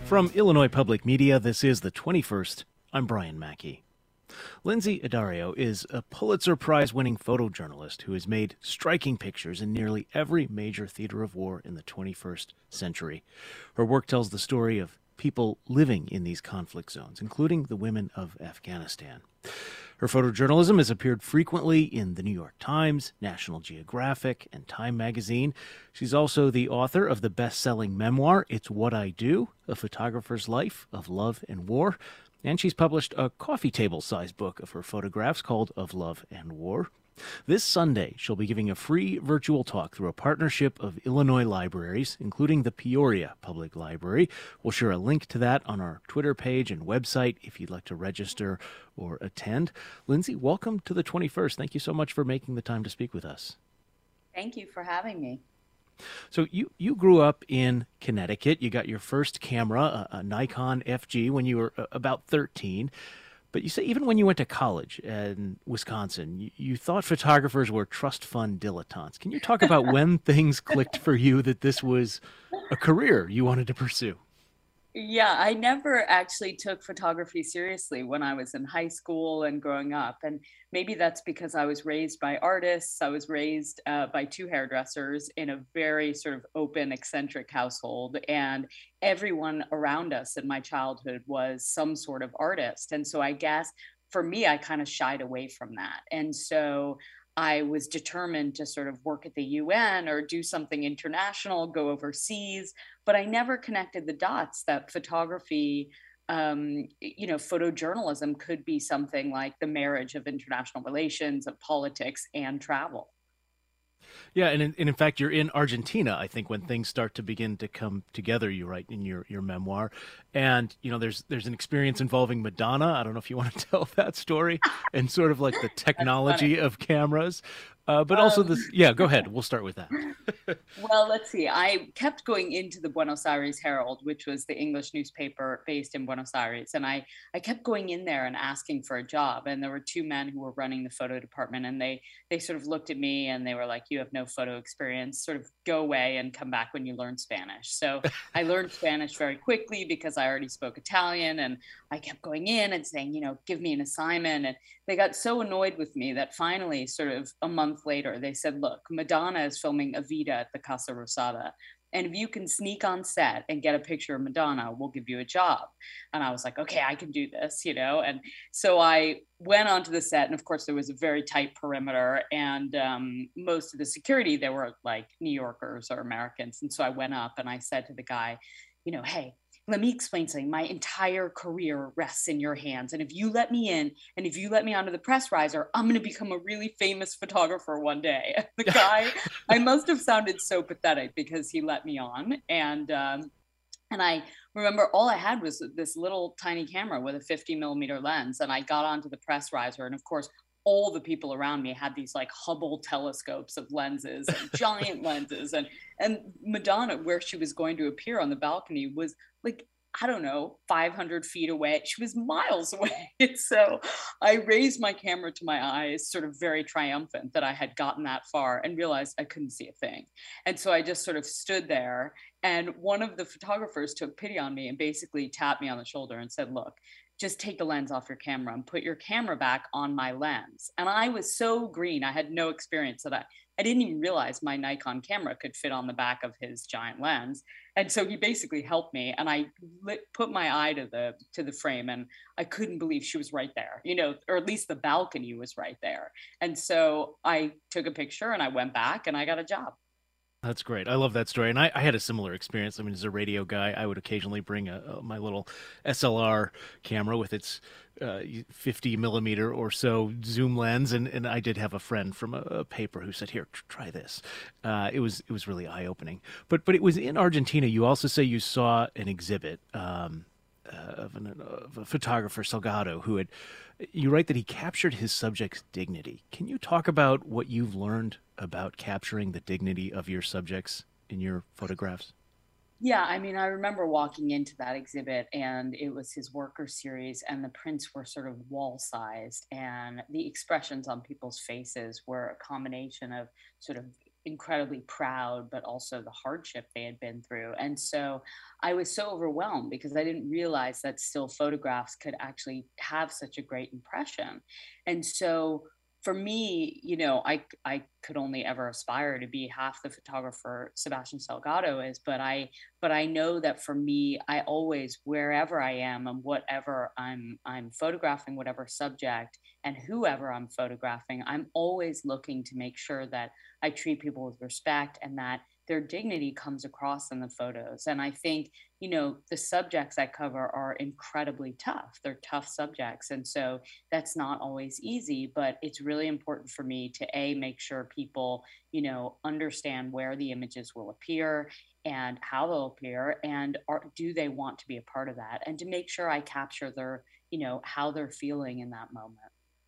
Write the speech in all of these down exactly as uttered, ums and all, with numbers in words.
From Illinois Public Media, this is The twenty-first. I'm Brian Mackey. Lindsay Addario is a Pulitzer Prize-winning photojournalist who has made striking pictures in nearly every major theater of war in the twenty-first century. Her work tells the story of people living in these conflict zones, including the women of Afghanistan. Her photojournalism has appeared frequently in the New York Times, National Geographic, and Time magazine. She's also the author of the best-selling memoir, It's What I Do, A Photographer's Life of Love and War. And she's published a coffee table-sized book of her photographs called Of Love and War. This Sunday, she'll be giving a free virtual talk through a partnership of Illinois libraries, including the Peoria Public Library. We'll share a link to that on our Twitter page and website if you'd like to register or attend. Lindsay, welcome to the twenty-first. Thank you so much for making the time to speak with us. Thank you for having me. So you, you grew up in Connecticut. You got your first camera, a, a Nikon F G, when you were uh, about thirteen. But you say even when you went to college in Wisconsin, you, you thought photographers were trust fund dilettantes. Can you talk about when things clicked for you that this was a career you wanted to pursue? Yeah, I never actually took photography seriously when I was in high school and growing up. And maybe that's because I was raised by artists. I was raised uh, by two hairdressers in a very sort of open, eccentric household. And everyone around us in my childhood was some sort of artist. And so I guess for me, I kind of shied away from that. And so I was determined to sort of work at the U N or do something international, go overseas, but I never connected the dots that photography, um, you know, photojournalism could be something like the marriage of international relations, of politics, and travel. Yeah, and in, and in fact, you're in Argentina, I think, when things start to begin to come together, you write in your, your memoir. And, you know, there's there's an experience involving Madonna. I don't know if you want to tell that story and sort of like the technology of cameras. Uh, but also Um, this, yeah, go ahead. We'll start with that. Well, let's see. I kept going into the Buenos Aires Herald, which was the English newspaper based in Buenos Aires. And I, I kept going in there and asking for a job. And there were two men who were running the photo department. And they, they sort of looked at me and they were like, you have no photo experience, sort of go away and come back when you learn Spanish. So I learned Spanish very quickly because I already spoke Italian. And I kept going in and saying, you know, give me an assignment. And they got so annoyed with me that finally, sort of a month later, they said, look, Madonna is filming Evita at the Casa Rosada. And if you can sneak on set and get a picture of Madonna, we'll give you a job. And I was like, okay, I can do this, you know? And so I went onto the set. And of course, there was a very tight perimeter. And um, most of the security, they were like New Yorkers or Americans. And so I went up and I said to the guy, you know, hey, let me explain something. My entire career rests in your hands. And if you let me in and if you let me onto the press riser, I'm going to become a really famous photographer one day. And the guy, I must have sounded so pathetic because he let me on. And, um, and I remember all I had was this little tiny camera with a fifty millimeter lens. And I got onto the press riser. And of course, all the people around me had these like Hubble telescopes of lenses and giant lenses. And, and Madonna, where she was going to appear on the balcony, was like, I don't know, five hundred feet away. She was miles away. And so I raised my camera to my eyes, sort of very triumphant that I had gotten that far, and realized I couldn't see a thing. And so I just sort of stood there. And one of the photographers took pity on me and basically tapped me on the shoulder and said, look, just take the lens off your camera and put your camera back on my lens. And I was so green. I had no experience that I, I didn't even realize my Nikon camera could fit on the back of his giant lens. And so he basically helped me, and I lit, put my eye to the to the frame, and I couldn't believe she was right there, you know, or at least the balcony was right there. And so I took a picture and I went back and I got a job. That's great. I love that story. And I, I had a similar experience. I mean, as a radio guy, I would occasionally bring a, a, my little S L R camera with its uh, fifty millimeter or so zoom lens. And, and I did have a friend from a, a paper who said, here, try this. Uh, it was it was really eye opening. But, but it was in Argentina. You also say you saw an exhibit um, uh, of, an, of a photographer, Salgado, who had, you write that he captured his subject's dignity. Can you talk about what you've learned about capturing the dignity of your subjects in your photographs? Yeah, I mean, I remember walking into that exhibit and it was his worker series, and the prints were sort of wall sized, and the expressions on people's faces were a combination of sort of incredibly proud, but also the hardship they had been through. And so I was so overwhelmed because I didn't realize that still photographs could actually have such a great impression. And so for me, you know, I I could only ever aspire to be half the photographer Sebastian Salgado is, but I but I know that for me, I always, wherever I am and whatever I'm I'm photographing, whatever subject and whoever I'm photographing, I'm always looking to make sure that I treat people with respect and that their dignity comes across in the photos. And I think, you know, the subjects I cover are incredibly tough. They're tough subjects. And so that's not always easy, but it's really important for me to A, make sure people, you know, understand where the images will appear and how they'll appear and are, do they want to be a part of that, and to make sure I capture their, you know, how they're feeling in that moment.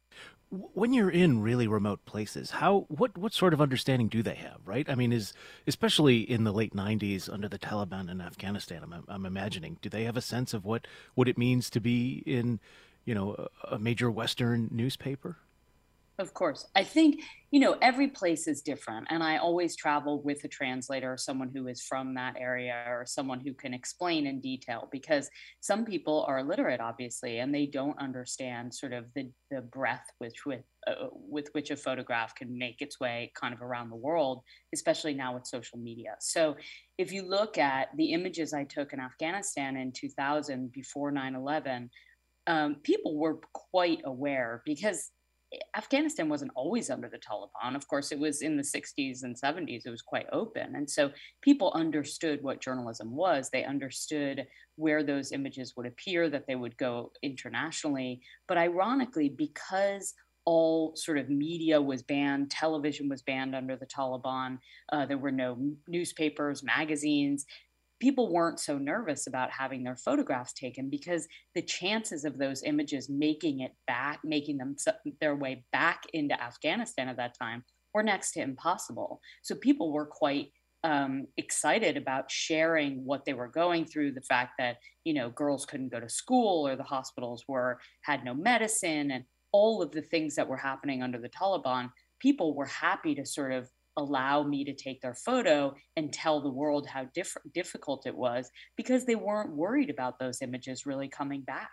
When you're in really remote places, how what what sort of understanding do they have, right? I mean, is especially in the late nineties under the Taliban in Afghanistan, I'm I'm imagining, do they have a sense of what what it means to be in, you know, a a major Western newspaper? Of course. I think, you know, every place is different. And I always travel with a translator or someone who is from that area or someone who can explain in detail, because some people are illiterate, obviously, and they don't understand sort of the, the breadth which with, uh, with which a photograph can make its way kind of around the world, especially now with social media. So if you look at the images I took in Afghanistan in two thousand before nine eleven, um, people were quite aware because Afghanistan wasn't always under the Taliban. Of course, it was in the sixties and seventies, it was quite open. And so people understood what journalism was. They understood where those images would appear, that they would go internationally. But ironically, because all sort of media was banned, television was banned under the Taliban, uh, there were no newspapers, magazines, people weren't so nervous about having their photographs taken because the chances of those images making it back, making them their way back into Afghanistan at that time were next to impossible. So people were quite um, excited about sharing what they were going through, the fact that, you know, girls couldn't go to school or the hospitals were had no medicine, and all of the things that were happening under the Taliban. People were happy to sort of allow me to take their photo and tell the world how diff- difficult it was, because they weren't worried about those images really coming back.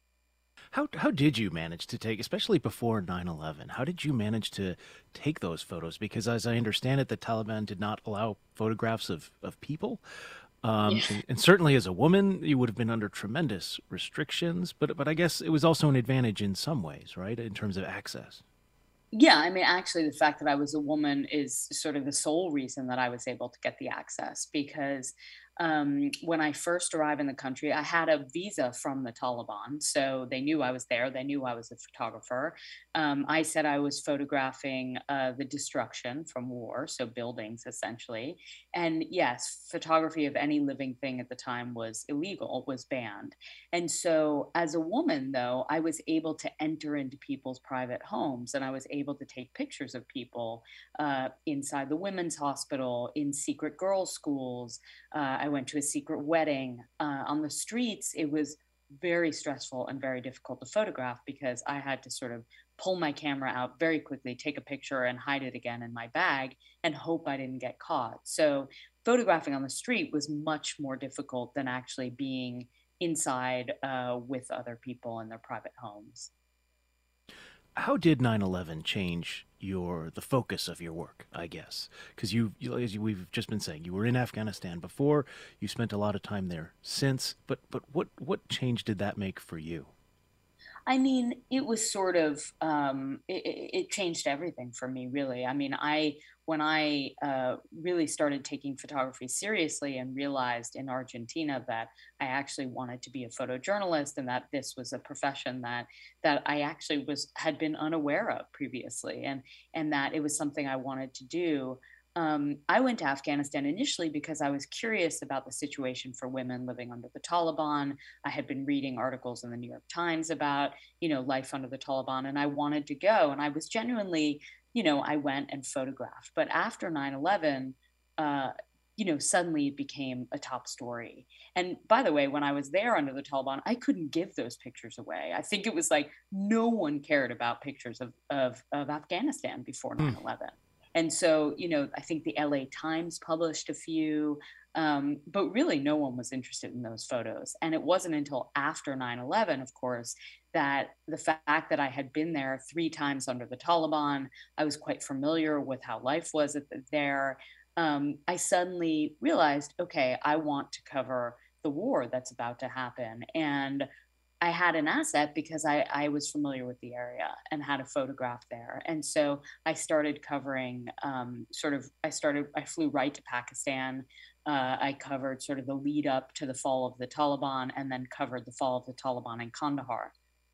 How how did you manage to take, especially before nine eleven, how did you manage to take those photos? Because as I understand it, the Taliban did not allow photographs of, of people. Um, Yeah. and, and certainly as a woman, you would have been under tremendous restrictions, but but I guess it was also an advantage in some ways, right, in terms of access. Yeah, I mean, actually, the fact that I was a woman is sort of the sole reason that I was able to get the access, because um, when I first arrived in the country, I had a visa from the Taliban. So they knew I was there. They knew I was a photographer. Um, I said I was photographing uh, the destruction from war, so buildings essentially. And yes, photography of any living thing at the time was illegal, was banned. And so, as a woman, though, I was able to enter into people's private homes and I was able to take pictures of people uh, inside the women's hospital, in secret girls' schools. Uh, I went to a secret wedding uh, on the streets. It was very stressful and very difficult to photograph because I had to sort of pull my camera out very quickly, take a picture, and hide it again in my bag and hope I didn't get caught. So, photographing on the street was much more difficult than actually being inside uh, with other people in their private homes. How did nine eleven change your the focus of your work, I guess? Because you, you, as you, we've just been saying, you were in Afghanistan before, you spent a lot of time there since, but but what what change did that make for you? I mean, it was sort of um, it, it it changed everything for me, really. I mean, I when I uh, really started taking photography seriously and realized in Argentina that I actually wanted to be a photojournalist and that this was a profession that that I actually was had been unaware of previously, and and that it was something I wanted to do. Um, I went to Afghanistan initially because I was curious about the situation for women living under the Taliban. I had been reading articles in the New York Times about, you know, life under the Taliban, and I wanted to go. And I was genuinely, you know, I went and photographed. But after nine eleven, uh, you know, suddenly it became a top story. And by the way, when I was there under the Taliban, I couldn't give those pictures away. I think it was like no one cared about pictures of, of, of Afghanistan before Hmm. nine eleven. And so, you know, I think the L A Times published a few, um, but really no one was interested in those photos. And it wasn't until after nine eleven, of course, that the fact that I had been there three times under the Taliban, I was quite familiar with how life was at the, there. Um, I suddenly realized, okay, I want to cover the war that's about to happen. And I had an asset because I, I was familiar with the area and had a photograph there. And so I started covering um, sort of, I started, I flew right to Pakistan. Uh, I covered sort of the lead up to the fall of the Taliban and then covered the fall of the Taliban in Kandahar.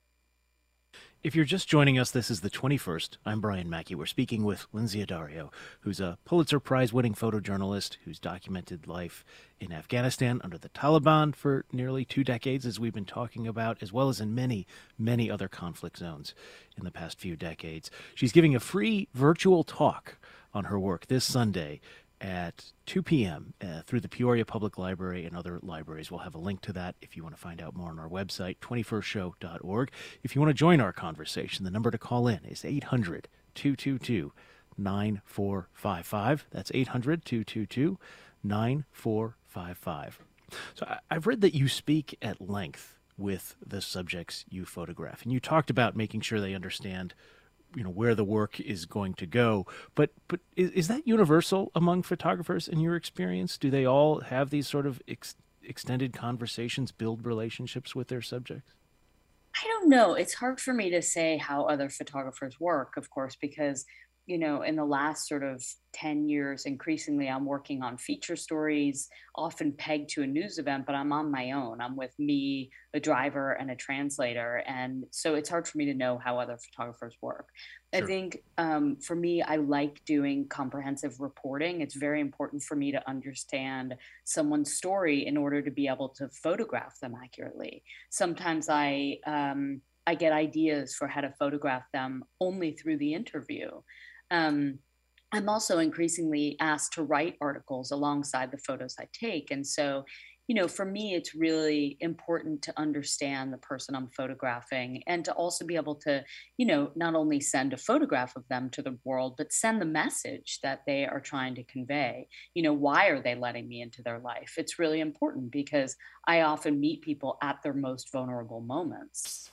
If you're just joining us, this is the twenty-first. I'm Brian Mackey. We're speaking with Lindsay Addario, who's a Pulitzer Prize-winning photojournalist who's documented life in Afghanistan under the Taliban for nearly two decades, as we've been talking about, as well as in many, many other conflict zones in the past few decades. She's giving a free virtual talk on her work this Sunday at two p.m. Uh, through the Peoria Public Library and other libraries. We'll have a link to that if you want to find out more on our website, twenty-first show dot org. If you want to join our conversation, the number to call in is eight hundred, two two two, nine four five five. That's eight hundred, two two two, nine four five five. So I, I've read that you speak at length with the subjects you photograph, and you talked about making sure they understand you know where the work is going to go, but but is, is that universal among photographers in your experience? Do they all have these sort of ex- extended conversations, build relationships with their subjects? I don't know. It's hard for me to say how other photographers work, of course, because, you know, in the last sort of ten years, increasingly, I'm working on feature stories, often pegged to a news event, but I'm on my own. I'm with me, a driver, and a translator. And so it's hard for me to know how other photographers work. I Sure. think um, for me, I like doing comprehensive reporting. It's very important for me to understand someone's story in order to be able to photograph them accurately. Sometimes I, um, I get ideas for how to photograph them only through the interview. Um, I'm also increasingly asked to write articles alongside the photos I take. And so, you know, for me, it's really important to understand the person I'm photographing and to also be able to, you know, not only send a photograph of them to the world, but send the message that they are trying to convey. You know, why are they letting me into their life? It's really important because I often meet people at their most vulnerable moments.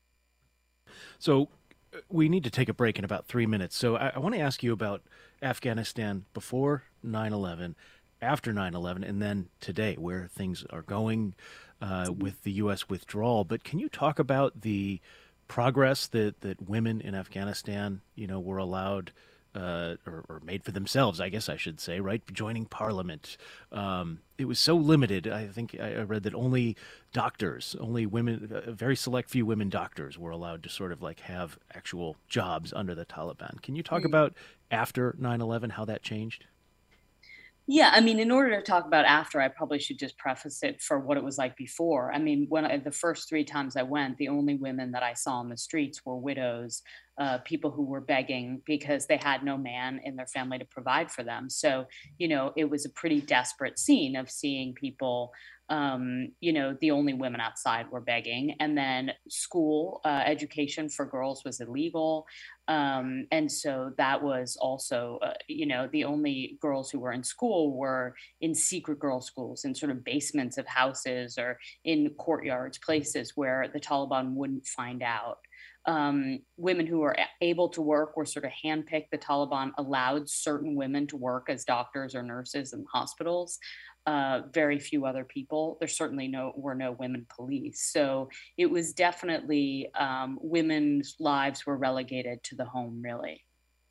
So uh, we need to take a break in about three minutes. So I, I want to ask you about Afghanistan before nine eleven, after nine eleven, and then today, where things are going uh, with the U S withdrawal. But can you talk about the progress that, that women in Afghanistan, you know, were allowed uh, or, or made for themselves, I guess I should say, right? Joining parliament. Um, it was so limited. I think I I read that only doctors, only women, a very select few women doctors were allowed to sort of like have actual jobs under the Taliban. Can you talk about after nine eleven, how that changed? Yeah, I mean, in order to talk about after, I probably should just preface it for what it was like before. I mean, when I, the first three times I went, the only women that I saw on the streets were widows, uh, people who were begging because they had no man in their family to provide for them. So, you know, it was a pretty desperate scene of seeing people. Um, you know, the only women outside were begging, and then school uh, education for girls was illegal. Um, and so that was also, uh, you know, the only girls who were in school were in secret girls' schools, in sort of basements of houses or in courtyards, places where the Taliban wouldn't find out. Um, women who were able to work were sort of handpicked. The Taliban allowed certain women to work as doctors or nurses in hospitals. Uh, very few other people. There certainly no were no women police. So it was definitely um, women's lives were relegated to the home, really.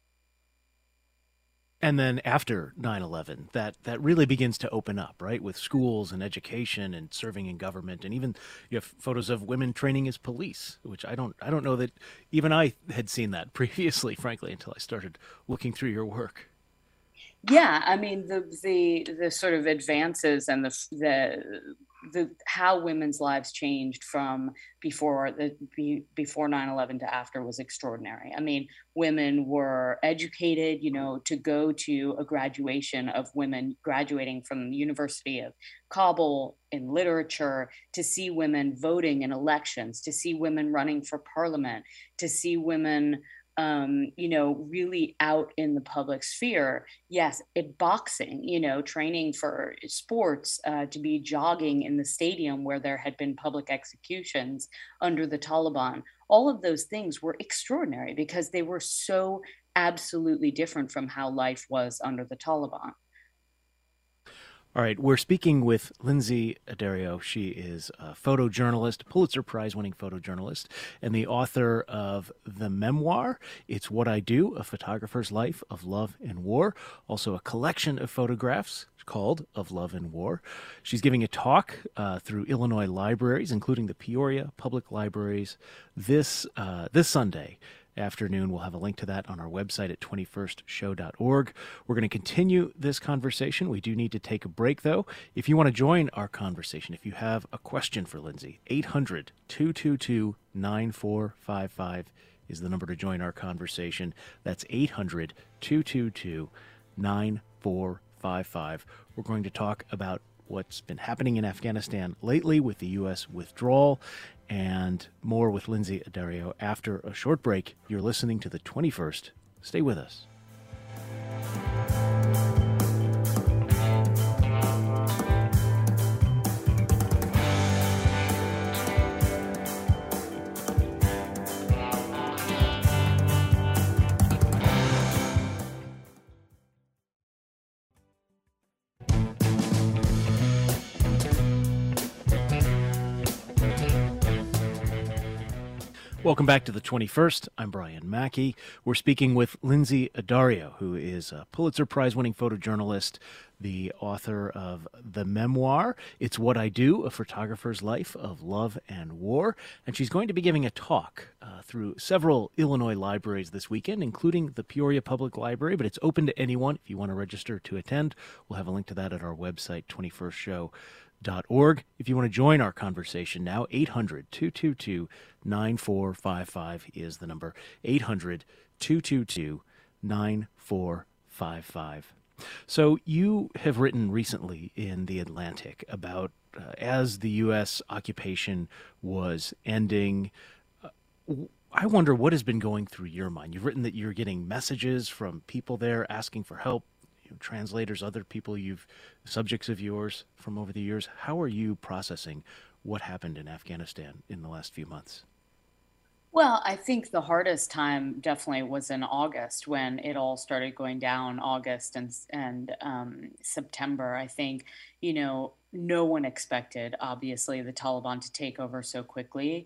And then after nine eleven, that, that really begins to open up, right? With schools and education and serving in government. And even you have photos of women training as police, which I don't, I don't know that even I had seen that previously, frankly, until I started looking through your work. Yeah, I mean the the the sort of advances and the the the how women's lives changed from before the be, before nine eleven to after was extraordinary. I mean, women were educated, you know, to go to a graduation of women graduating from the University of Kabul in literature, to see women voting in elections, to see women running for parliament, to see women um, you know, really out in the public sphere. Yes, it boxing, you know, training for sports, uh, to be jogging in the stadium where there had been public executions under the Taliban. All of those things were extraordinary because they were so absolutely different from how life was under the Taliban. All right, we're speaking with Lindsay Addario. She is a photojournalist, Pulitzer Prize winning photojournalist, and the author of the memoir, It's What I Do, A Photographer's Life of Love and War, also a collection of photographs called Of Love and War. She's giving a talk uh, through Illinois libraries, including the Peoria Public Libraries, this uh, this Sunday afternoon. We'll have a link to that on our website at twenty-first show dot org. We're going to continue this conversation. We do need to take a break, though. If you want to join our conversation, if you have a question for Lindsay, eight hundred, two two two, nine four five five is the number to join our conversation. That's eight hundred, two two two, nine four five five. We're going to talk about what's been happening in Afghanistan lately with the U S withdrawal, and more with Lindsay Addario after a short break. You're listening to the twenty-first. Stay with us. Welcome back to the twenty-first. I'm Brian Mackey. We're speaking with Lindsay Addario, who is a Pulitzer Prize-winning photojournalist, the author of the memoir, It's What I Do, A Photographer's Life of Love and War. And she's going to be giving a talk uh, through several Illinois libraries this weekend, including the Peoria Public Library, but it's open to anyone if you want to register to attend. We'll have a link to that at our website, twenty-first show dot org. If you want to join our conversation now, eight hundred, two two two, nine four five five is the number. eight hundred, two two two, nine four five five. So you have written recently in The Atlantic about uh, as the U S occupation was ending. Uh, I wonder what has been going through your mind. You've written that you're getting messages from people there asking for help, translators, other people you've subjects of yours from over the years. How are you processing what happened in Afghanistan in the last few months? Well, I think the hardest time definitely was in August when it all started going down. August and and um, September. I think, you know, no one expected, obviously, the Taliban to take over so quickly.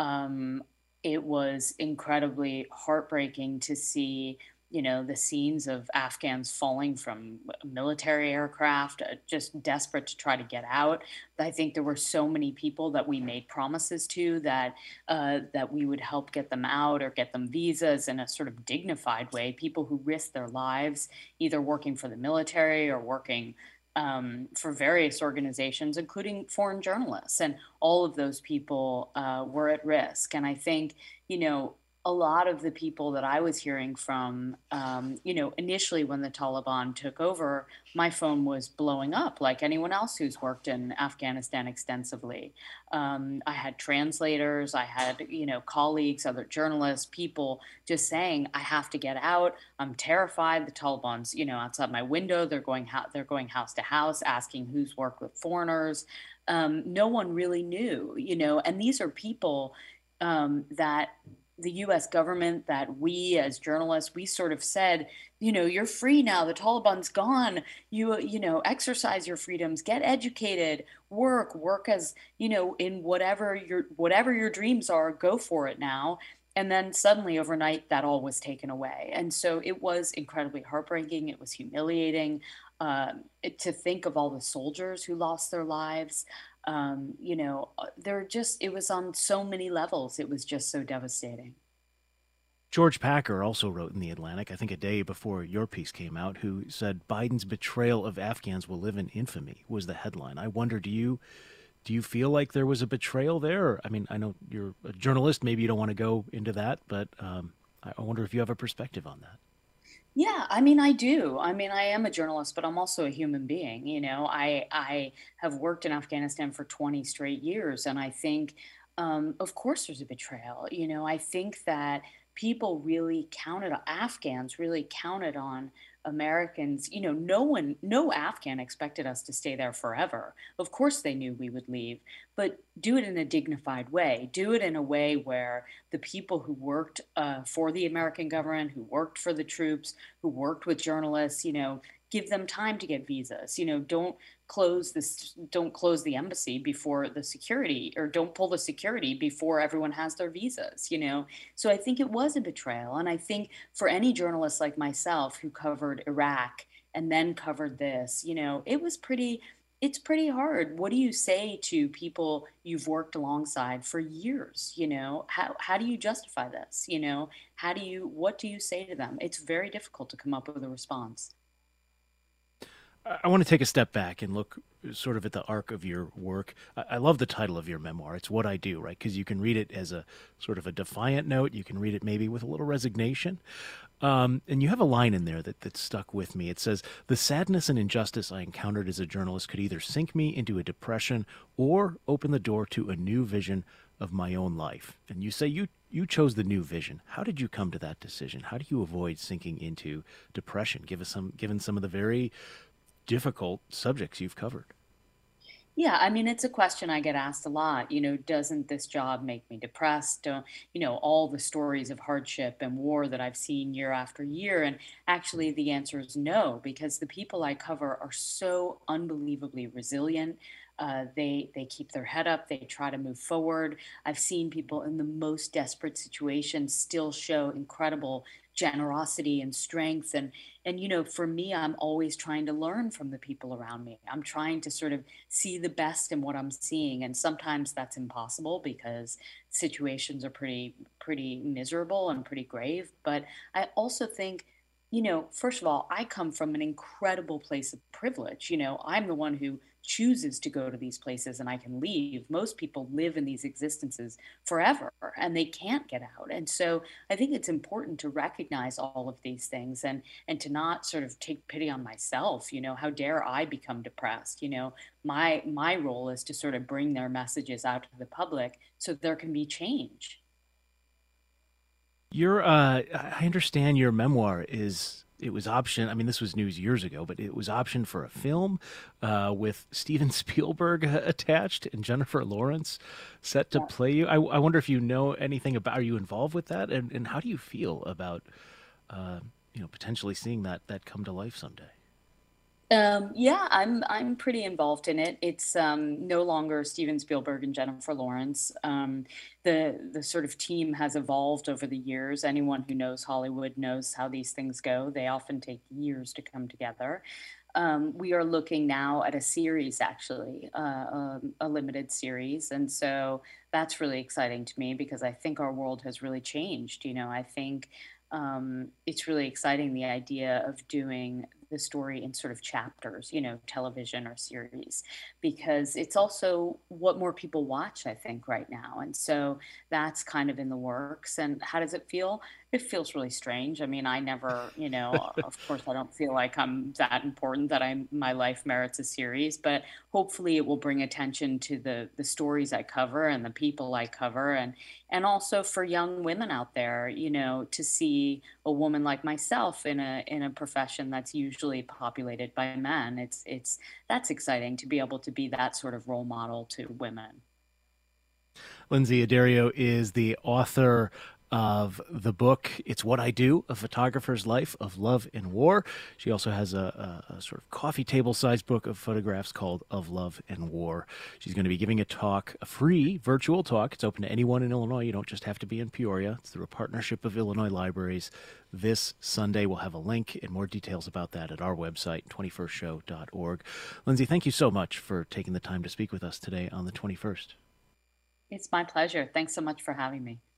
Um, it was incredibly heartbreaking to see, you know, the scenes of Afghans falling from military aircraft, uh, just desperate to try to get out. I think there were so many people that we made promises to that uh, that we would help get them out or get them visas in a sort of dignified way. People who risked their lives, either working for the military or working um, for various organizations, including foreign journalists, and all of those people uh, were at risk. And I think, you know, a lot of the people that I was hearing from, um, you know, initially when the Taliban took over, my phone was blowing up like anyone else who's worked in Afghanistan extensively. Um, I had translators, I had, you know, colleagues, other journalists, people just saying, "I have to get out. I'm terrified. The Taliban's, you know, outside my window. They're going, ho- they're going house to house, asking who's worked with foreigners." Um, no one really knew, you know, and these are people um, that the U S government, that we as journalists, we sort of said, you know, you're free now. The Taliban's gone. You, you know, exercise your freedoms, get educated, work, work as, you know, in whatever your whatever your dreams are, go for it now. And then suddenly overnight, that all was taken away. And so it was incredibly heartbreaking. It was humiliating um, it, to think of all the soldiers who lost their lives. Um, you know, uh, there just, it was on so many levels. It was just so devastating. George Packer also wrote in The Atlantic, I think a day before your piece came out, who said Biden's betrayal of Afghans will live in infamy was the headline. I wonder, do you do you feel like there was a betrayal there? Or, I mean, I know you're a journalist. Maybe you don't want to go into that, but um, I I wonder if you have a perspective on that. Yeah, I mean, I do. I mean, I am a journalist, but I'm also a human being. You know, I I have worked in Afghanistan for twenty straight years, and I think, um, of course, there's a betrayal. You know, I think that people really counted, Afghans really counted on Americans. You know, no one, no Afghan expected us to stay there forever. Of course, they knew we would leave, but do it in a dignified way. Do it in a way where the people who worked uh, for the American government, who worked for the troops, who worked with journalists, you know, give them time to get visas. You know, don't close this, don't close the embassy before the security, or don't pull the security before everyone has their visas, you know. So I think it was a betrayal. And I think for any journalist like myself who covered Iraq and then covered this, you know, it was pretty, it's pretty hard. What do you say to people you've worked alongside for years? You know, how, how do you justify this? You know, how do you, what do you say to them? It's very difficult to come up with a response. I want to take a step back and look sort of at the arc of your work. I I love the title of your memoir. It's What I Do, right? Because you can read it as a sort of a defiant note. You can read it maybe with a little resignation. Um, and you have a line in there that, that stuck with me. It says, "The sadness and injustice I encountered as a journalist could either sink me into a depression or open the door to a new vision of my own life." And you say you, you chose the new vision. How did you come to that decision? How do you avoid sinking into depression, given some, given some of the very difficult subjects you've covered? Yeah, I mean, it's a question I get asked a lot. You know, doesn't this job make me depressed? Don't, you know, all the stories of hardship and war that I've seen year after year. And actually, the answer is no, because the people I cover are so unbelievably resilient. Uh, they they keep their head up. They try to move forward. I've seen people in the most desperate situations still show incredible generosity and strength. And and you know, for me, I'm always trying to learn from the people around me. I'm trying to sort of see the best in what I'm seeing, and sometimes that's impossible because situations are pretty pretty miserable and pretty grave. But I also think, you know, first of all, I come from an incredible place of privilege. You know, I'm the one who chooses to go to these places and I can leave. Most people live in these existences forever and they can't get out. And so I think it's important to recognize all of these things, and and to not sort of take pity on myself. You know, how dare I become depressed? You know, my my role is to sort of bring their messages out to the public so there can be change. Your, uh, I understand your memoir is, it was option. I mean, this was news years ago, but it was optioned for a film uh, with Steven Spielberg attached and Jennifer Lawrence set to play you. I, I wonder if you know anything about, are you involved with that? And, and how do you feel about, uh, you know, potentially seeing that, that come to life someday? Um, yeah, I'm I'm pretty involved in it. It's um, no longer Steven Spielberg and Jennifer Lawrence. Um, the the sort of team has evolved over the years. Anyone who knows Hollywood knows how these things go. They often take years to come together. Um, we are looking now at a series, actually, uh, um, a limited series, and so that's really exciting to me because I think our world has really changed. You know, I think um, it's really exciting, the idea of doing the story in sort of chapters, you know, television or series, because it's also what more people watch, I think, right now. And so that's kind of in the works. And how does it feel? It feels really strange. I mean, I never, you know, of course, I don't feel like I'm that important that I my life merits a series, but hopefully it will bring attention to the the stories I cover and the people I cover, and and also for young women out there, you know, to see a woman like myself in a in a profession that's usually populated by men. It's it's that's exciting to be able to be that sort of role model to women. Lindsay Addario is the author of the book It's What I Do, A Photographer's Life of Love and War. She also has a, a, a sort of coffee table sized book of photographs called Of Love and War. She's going to be giving a talk, a free virtual talk. It's open to anyone in Illinois. You don't just have to be in Peoria. It's through a partnership of Illinois libraries. This Sunday, we'll have a link and more details about that at our website, twenty-first show dot org. Lindsay, thank you so much for taking the time to speak with us today on the twenty-first. It's my pleasure. Thanks so much for having me.